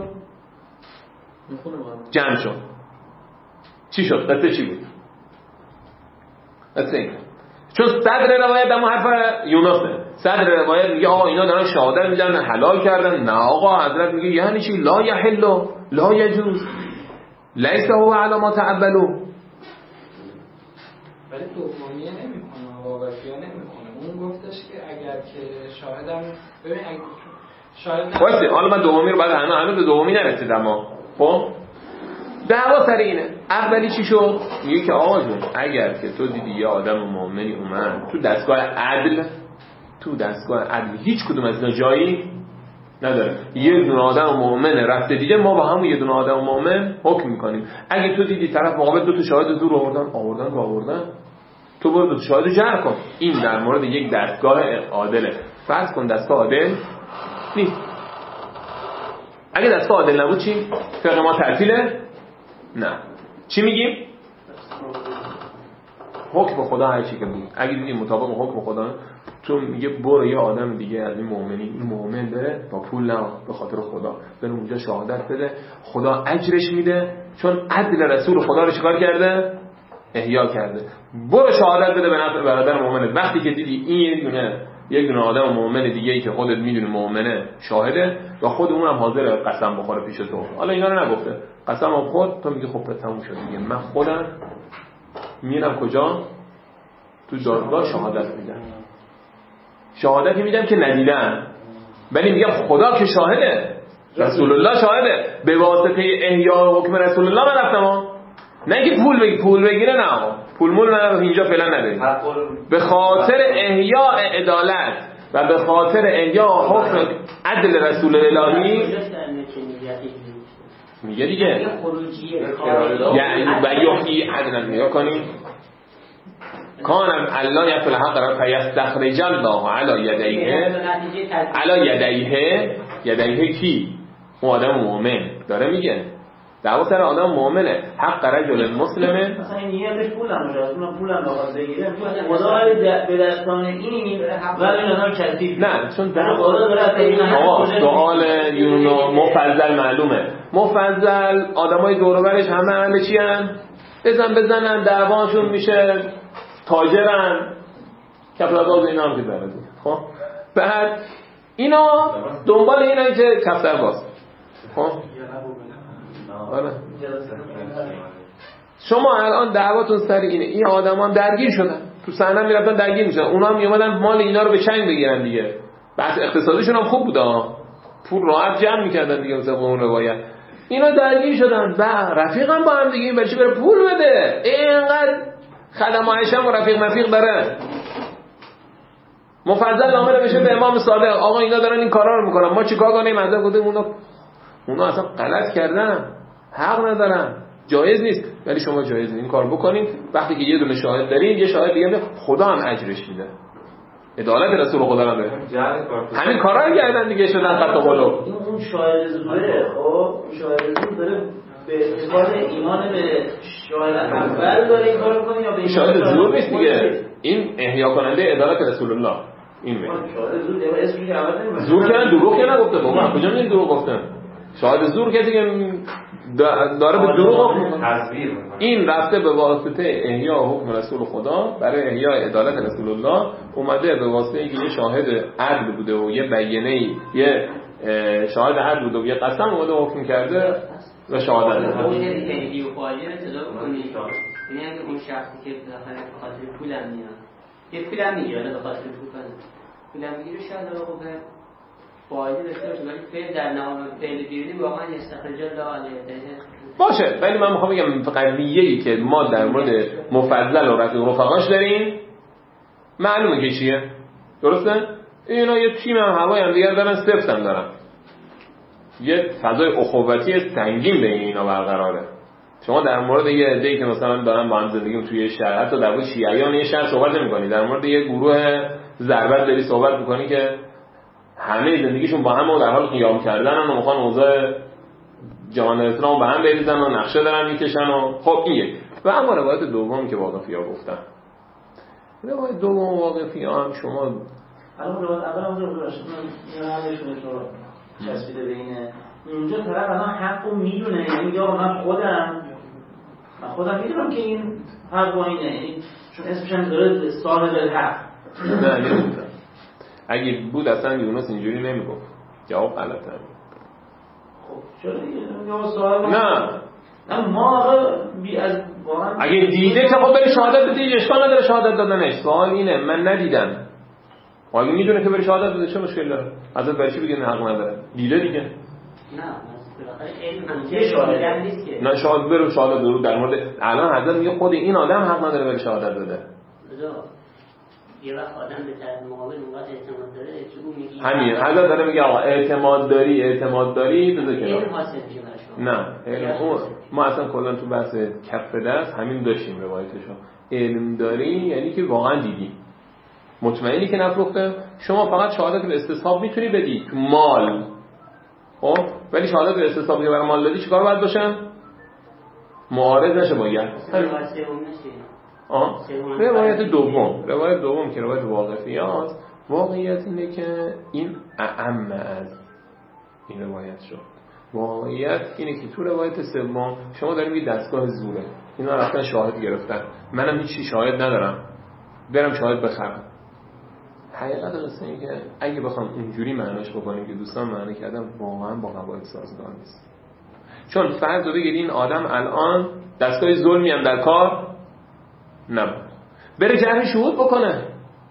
جمع شد. چی شد؟ قصه چی بود؟ قصه این چون صدر روایت دمو حرف یونسه. صدر روایت میگه آقا اینا دارن شهادت میدن حلال کردن. نه آقا، حضرت میگه یعنی چی؟ لا یحل لا یجوز لیس هو علی ما تعبلوا. ولی دومیه نمیکنه، واقعیه نمیکنه. اون گفتش که اگر که شاهدم ببین اگه شاهد واسه حالا من دومی رو بعد هنوز به دومی نرسیدم. خب دعوا سر اینه. اولی چی شد؟ میگه که آقا جون اگر که تو دیدی یه آدم مؤمنی اومد تو دستگاه عدل هیچ کدوم از اینا جایی نداره، یه دونه آدم مؤمن رفته دیگه، ما با همون یه دونه آدم مؤمن حکم میکنیم. اگه تو دیدی طرف مقابل دو تا شاهد زور آوردن تو برو دو تا شاهد جمع کن. این در مورد یک دستگاه عادله. فرض کن دستگاه عادل نیست. اگه دستگاه عادل نبود چی؟ فقه ما تعطیله؟ نه. چی میگیم؟ حکم خدا هر چی که بود. اگه دیدیم مطابق حکم خدا، تو میگه برو یه آدم دیگه از این مؤمنی، این مؤمن داره با پول نه به خاطر خدا بره اونجا شهادت بده، خدا اجرش میده، چون عدل رسول خدا رو چیکار کرده؟ احیا کرده. برو شهادت بده به نفع برادر مؤمنت. وقتی که دیدی این یک دونه آدم مؤمن دیگه ای که خودت میدونی مؤمنه شاهده و خود اونم حاضر قسم بخوره پیش تو، حالا اینا رو نگفته، قسم خود تو میگی خب تموم شد دیگه، من خودم میرم کجا؟ تو دادگاه شهادت میدم. شهادتی میدم که ندیدم، ولی میگم خدا که شاهده، رسول الله شاهده، به واسطه احیا حکم رسول الله من رفتم. نه که پول بگیره، نه پول مول من اینجا فعلا نداریم. به خاطر احیاء عدالت و به خاطر احیاء حکم عدل رسول الهی میگه دیگه یعنی و یحیی عدلا نگاه کنیم کانم الله یفعل حق را فیستخرج الله علی یدیه کی؟ اون آدم مؤمن داره میگه دعوا سر آدم مؤمنه حق رجل مسلمه مثلا این نیتش پولم بخواد بگیره خدا به دستان این ولی آدم کثیف نه چون سوال یونو مفضل معلومه مفضل آدمای دور و برش همه اهل چی ان بزنن دعواشون میشه تاجرن کفل‌باز اینا هم که داره خب بعد اینا دنبال اینن که کفتر باز خب آره. شما الان دعواتون سر اینه این آدمان درگیر شدن تو صحنه میرفتن درگیر میشن اونا هم میومدن مال اینا رو به چنگ بگیرن دیگه بحث اقتصادیشون هم خوب بود پول راحت جمع میکردن دیگه مثلا اون روایت اینا درگیر شدن و رفیقم با هم دیگه این بچه بره پول بده اینقدر خدمایش هم رفیق مفیق داره مفضل نامه بشه به امام صادق آقا اینا دارن این کارا رو میکنن ما چیکار کنیم ازا گفتیم اونا اصلا غلط کردن حق ندارن جایز نیست ولی شما جایز این کار بکنید وقتی که یه دونه شاهد دارین یه شاهد دیگه خدا هم اجرش میده عدالت رسول خدا هم داره همین کارا رو کردن دیگه شدن خط قلوب اون شاهد زوره خب شاهد زور داره به اعتقاد ایمان به شاهد اول داره این کارو کنه یا به شاهد زور نیست دیگه این احیا کننده عدالت رسول الله این میگه شاهد زور دیگه اسمش عوض نمیشه زور کردن دروغ که نگفته بابا کجا میگن دروغ گفتن شاهد زور کسی که داره به دروغ میکنه این رفته به واسطه احیا حکم رسول خدا برای احیا عدالت رسول الله اومده به واسطه اینکه یه شاهد عدل بوده و یه بیانیه یه شاهد عدل بوده و یه قسم اومده حکم کرده و شهادت اون یه و فاجعه اطلاع کنید یعنی اگه اون شخصی که بالاخره به خاطر پولم میاد یه پولم میگیره به خاطر پولم میگیره شاید خوبه فایده داشته باشه ولی فعل در نام فعل بیرونی واقعا استخراج الله باشه ولی من میخوام بگم قضیه‌ای که ما در مورد مفضل و رفیق رفقاش داریم معلومه که چیه درسته اینا یه تیم هم هوای هم دیگر دارن سفت هم دارن یه فضای اخوتی سنگین بین اینا برقراره شما در مورد یه عده‌ای که مثلا دارن با هم زندگی توی شهر حتی در مورد شیعیان یه شهر صحبت نمی‌کنی در مورد یه گروه ضربت داری صحبت می‌کنی که همه زندگیشون با هم و در حال قیام کردن و میخوان اوضاع جهان اسلام به هم بریزن و نقشه دارن میکشن و خب این یک و اما روایت دوم که واقفی ها گفتن روایت دوم واقفی ها هم شما الان روایت اول هم رو براشتن این همهشون رو چسبیده بینه اونجا طرف الان حق رو میدونه یعنی یا من خودم میدونم که این حق با اینه چون اسمش هم داره صاحب الحق نه نمیدونم اگه بود اصلا یونس اینجوری نمیگفت جواب غلطه خب چرا یا صاحب نه ما آقا از واقعا اگه دیده که خب بری شهادت بده اشکال نداره شهادت دادنش سوال اینه من ندیدم اگه میدونه که بری شهادت بده چه مشکل داره ازت برای چی بگه حق نداره دیده دیگه نه بالاخره علم هم شهادت نیست که نه شهادت برو شهادت درو در مورد الان حضرت میگه خود این آدم حق نداره بری شهادت بده یه وقت آدم به طرف مقابل اونقدر اعتماد داره که اون میگه همین حضرت داره میگه آقا اعتماد داری بذار کنار علم حاصل میشه نه علم ما اصلا کلا تو بحث کف دست همین داشتیم روایتشو علم داری یعنی که واقعا دیدی مطمئنی که نفروخته شما فقط شهادت به استصحاب میتونی بدی تو مال خب ولی شهادت به استصحاب که برای مال دادی چیکار باید باشه معارض نشه باید روایت دوم که روایت واقفی هست واقعیت اینه که این اعم از این روایت شد واقعیت اینه که تو روایت سوم شما داریم یه دستگاه زوره اینا رفتن شاهد گرفتن منم هیچی شاهد ندارم برم شاهد بخرم حقیقت قصه اینه که اگه بخوام اونجوری معنیش بکنیم که دوستان معنی کردم واقعا با قواعد سازگار نیست چون فرض رو بگید این آدم الان دستگاه ظلمی هم در کار نبود بره جرح شهود بکنه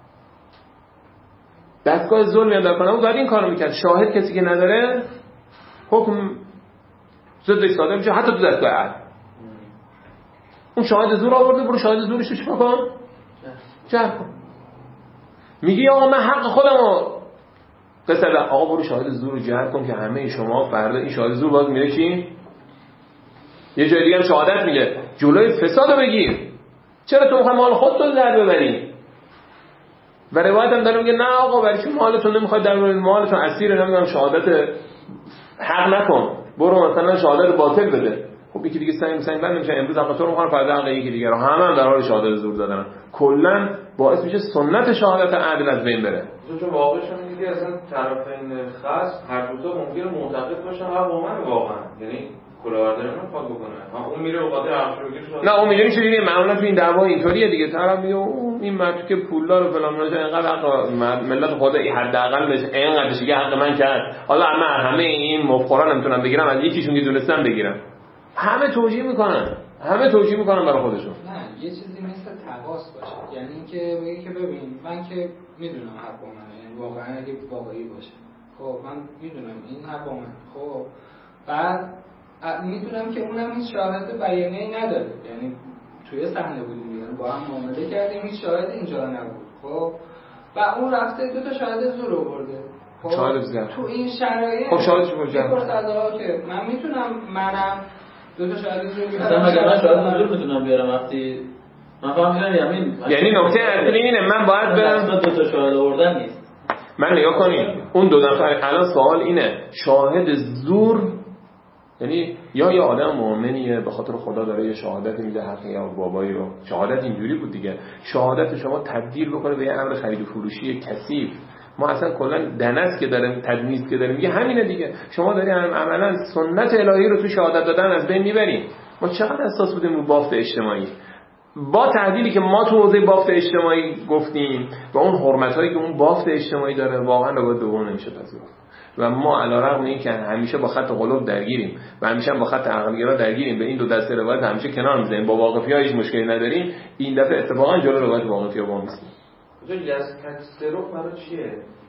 دستگاه ظلمی هم در کار نبود باید این کارو میکرد شاهد کسی که نداره حکم ضدش صادر میشه حتی تو دستگاه عدل اون شاهد زور آورده برو شاهد زورش رو چیکار کن جرح کن میگی آقا من حق خودمو قصه آقا برو شاهد زور رو جلب کن که همه شما فردا این شاهد زور باز میره کی؟ یه جای دیگه هم شهادت میگه جلوی فسادو بگیر. چرا تو میخوای مال خودت رو در ببری؟ و روایت هم داره میگه نه آقا برای چون مالتون نمیخواد در ببرید، مالتون اسیر نمیدونم شهادت حق نکن، برو مثلا شهادت باطل بده. خب یکی دیگه سنگ بند نمیشه، امروز حق تو رو میخوان فردا حق یکی دیگه رو، همه در حال شهادت زور دادن. کلا باعث میشه سنت شهادت عدل از بین بره. چون واقعش اینه که اصلا طرفین خاص هر دو تا ممکنه معتقد باشن ها با من واقعا، یعنی کلاهبرداری نمیخواد بکنه، ها اون میره به خاطر حقش بگیره. نه اون میگه چجوریه؟ معمولا تو این دعوا اینطوریه دیگه، طرف میگه این مرد که پولدار و فلان راجع اینقدر حق ملت خدا حداقل بشه اینقدرش دیگه حق من کرد، حالا من همه این مفخورا نمیتونم بگیرم، از یکیشون که دونستم بگیرم. همه توجیه میکنن برای خودشون. نه یه چیزی مثل تقاص باشه، یعنی اینکه بگی که ببین من که میدونم حق منه، یعنی واقعا اگه واقعی باشه خب من میدونم این حق منه، خب بعد میدونم که اونم هیچ شاهد بیانیه‌ای نداره، یعنی توی صحنه بودیم دیگه با هم معامله کردیم، هیچ شاهد اینجا نبود. خب و اون رفته دو تا شاهد زور آورده. خب تو این شرایط خب شاهدش کجا؟ که من میتونم منم دو تا شاهد زور بیارم. مثلا مگه من شاهد زور میتونم بیارم وقتی من فهمیدم یعنی نکته اصلی اینه من باید برم دو تا شاهد آوردن نیست. من نگاه کنید اون دو نفر الان سوال اینه شاهد زور یعنی یا یه آدم مؤمنیه به خاطر خدا داره یه شهادت میده حق یا بابایی رو، شهادت اینجوری بود دیگه، شهادت شما تبدیل بکنه به یه امر خرید و فروشی کثیف. ما اصلا کلا دنس که داریم تدمیز که داریم میگه همینه دیگه، شما داری عملا سنت الهی رو تو شهادت دادن از بین میبریم. ما چقدر اساس بودیم رو بافت اجتماعی، با تعدیلی که ما تو حوزه بافت اجتماعی گفتیم و اون حرمتایی که اون بافت اجتماعی داره واقعا روایت دوم نمیشه پذیرفت. و ما علیرغم این که همیشه با خط قلوب درگیریم و همیشه با خط عقلگرا درگیریم، به این دو دسته روایت همیشه کنار می‌ذاریم، با واقفی‌ها هیچ مشکلی نداریم، این دفعه اتفاقا جلو روایت واقفی‌ها با می‌ایستیم. کجا یاسکسترو برای چیه؟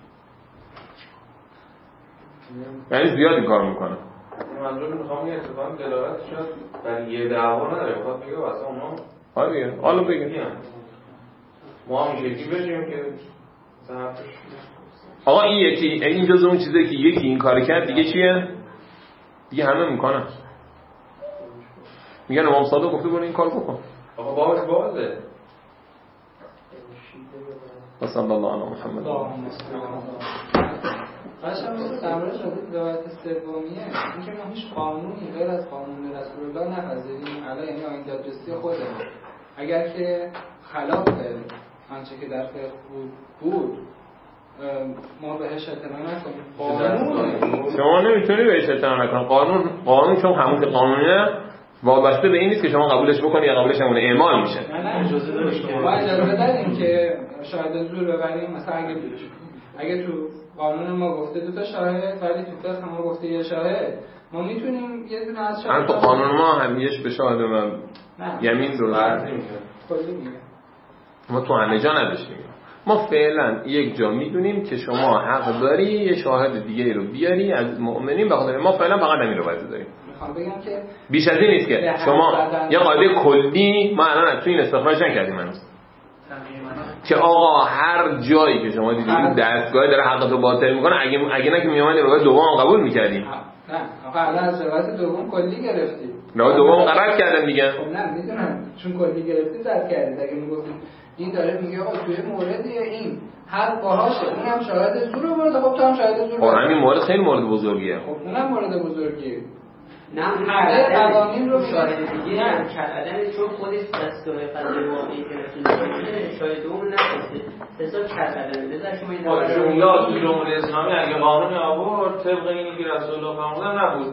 یعنی زیاد این کارو میکنه. منظور میخوام یه اتفاقی دلالت شد برای یه دعوا نداره، بخواد بگه واسه اونا آره حالا بگه ما هم یکی بشیم که ضبطش آقا این جزء اون چیزی که یکی این کار کرد دیگه چیه؟ دیگه همه میکنن. میگن امام صادق گفته برو این کار بکن. آقا بازه. صلی الله علی محمد. باشه مثل در مورد روایت سومیه اینکه ما هیچ قانونی غیر از قانون رسول الله نپذیریم. الان یعنی آیین دادرسی خودمون اگر که خلاف آنچه که در فقه بود ما بهش اعتنا نکنیم. قانون شما نمیتونی بهش اعتنا نکنی. قانون چون همون که قانونه وابسته به این نیست که شما قبولش بکنی یا قبولش نمونه اعمال میشه. نه اجازه داریم ما اجازه داریم که شاهد زور ببریم. مثلا اگه تو قانون ما گفته دو تا شاهد ولی تو فقه ما گفته یه شاهد، ما میتونیم یه دونه از شاهد. تو قانون ما همیشه به شاهد من یمین درست نمیشه. ما تو همه جا نداشتیم. ما فعلا یک جا میدونیم که شما حق داری یه شاهد دیگه رو بیاری از مؤمنین، بخاطر ما فعلا فقط همین رو باید داریم. میخوام بگم که بیش از این نیست که شما یه قاعده کلی ما الان تو این استخراج نکردیم هنوز که آقا هر جایی که شما دیدید دستگاه داره حق رو باطل میکنه اگه نه که میومد روایت دوم قبول میکردیم. نه آقا الان از روایت دوم کلی گرفتید. روایت دوم غلط کردن دیگه. خب نه میدونم چون کلی گرفتید رد کردید. اگه میگفتید این داره میگه آقا توی موردی این حق باهاشه اونم شاهد زور آورده، خب تو هم شاهد زور آورده. همین مورد خیلی مورد بزرگیه. خب اونم مورد بزرگیه. نه همه قوانین رو شاهد دیگه کردن چون خودش دستور قضایی واقعی که رسول شاهد اون نگفته حساب کردن بذار شما این جمله تو جمهوری اسلامی اگه قانون آورد طبق اینی که رسول الله فرمودن نبود.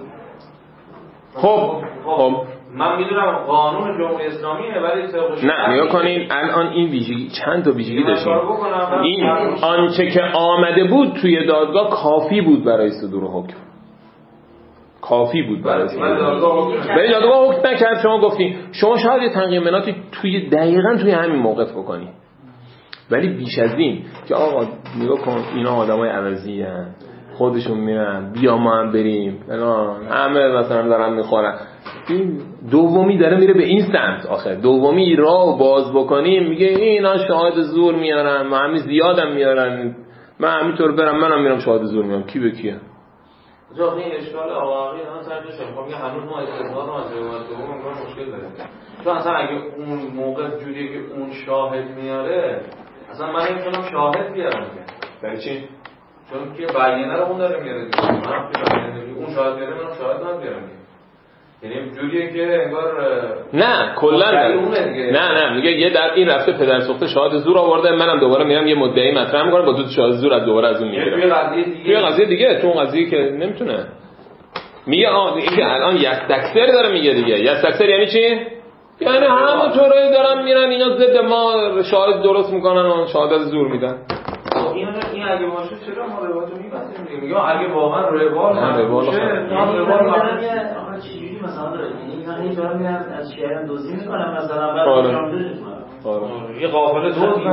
خب من میدونم قانون جمهوری اسلامیه ولی طبق نه نگاه کنین الان این ویژگی چند تا ویژگی داشتیم. این آنچه که آمده بود توی دادگاه کافی بود برای صدور حکم. کافی بود برای دادگاه حکم نکرد. شما گفتین شما شاید یه تنقیه مناتی دقیقاً توی همین موقف بکنی، ولی بیش از این که آقا نگاه کن اینا آدمای عوضی هستن خودشون میرن بیا ما هم بریم همه مثلا دارن میخورن، این دومی داره میره به این سمت. آخه دومی راه باز بکنیم میگه اینا شاهد زور میارن، همین زیادم میارن، من همینطور برم منم میرم شاهد زور میام، کی به کیه؟ جا این اشکال آقایی ها سر جاشه. میخوام میگه هنوز ما استثناء رو از روایت دوم انگار مشکل داریم. چون اصلا اگه اون موقع جوریه که اون شاهد میاره، اصلا من نمیتونم شاهد بیارم که. برای چی؟ چون که بیانیه رو اون داره میاره دیگه. من که بیانیه اون شاهد بیاره منم شاهد نمیارم. یعنی جوریه که انگار نه کلا نه میگه یه در این رفته پدر سوخته شاهد زور آورده، منم دوباره میرم یه مدعی مطرح میکنم با دو تا شاهد زور از دوباره از اون میگیرم. توی قضیه دیگه تو اون قضیه که نمیتونه میگه اینکه الان یستکثر داره میگه دیگه. یستکثر یعنی چی؟ یعنی همونطوره دارن میرن اینا ضد ما شاهد درست میکنن و شاهد از زور میدن. این اگه باشه چرا ما روایتو میبندیم دیگه؟ میگم اگه واقعا روال باشه ما روال چجوری مثلا داره اینا هی دارن میرن از شهر دوزی میکنن مثلا بعد شامل یه قافله دوز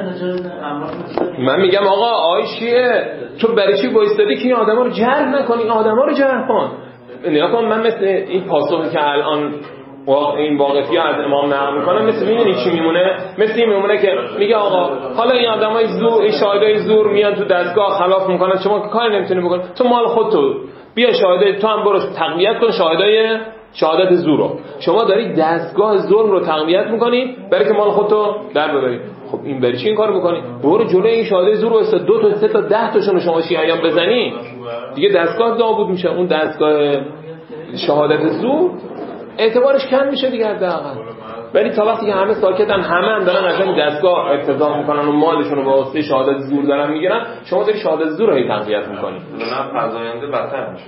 من میگم آقا آیشیه تو برای چی وایستادی که این آدما رو جرح نکنی؟ این آدما رو جرح کن. نگاه کن من مثل این پاسخی که الان این واقفی از امام نقل میکنه مثل میدونی چی میمونه؟ مثل این میمونه که میگه آقا حالا این آدمای زور، این شاهدای زور میان تو دستگاه خلاف میکنن، شما کاری نمیتونی بکنی، تو مال خودتو بیا شاهدای تو هم برو تقویت کن شهادت زور رو. شما داری دستگاه ظلم رو تقویت میکنی برای که مال خودتو در ببری. خب این برای چی این کارو بکنی؟ برو جلوی این شاهدای زور رو 2 تا 3 تا 10 تاشون شما شیعیان بزنی دیگه دستگاه نابود میشه. اون دستگاه شهادت زور اعتبارش کم میشه دیگه حداقل. ولی تا وقتی که همه ساکتن، همه هم دارن از این دستگاه ارتضا میکنن و مالشون رو با واسطه شهادت زور دارن میگیرن، شما داری شهادت زور رو تقویت میکنی. نه فزاینده بدتر میشه.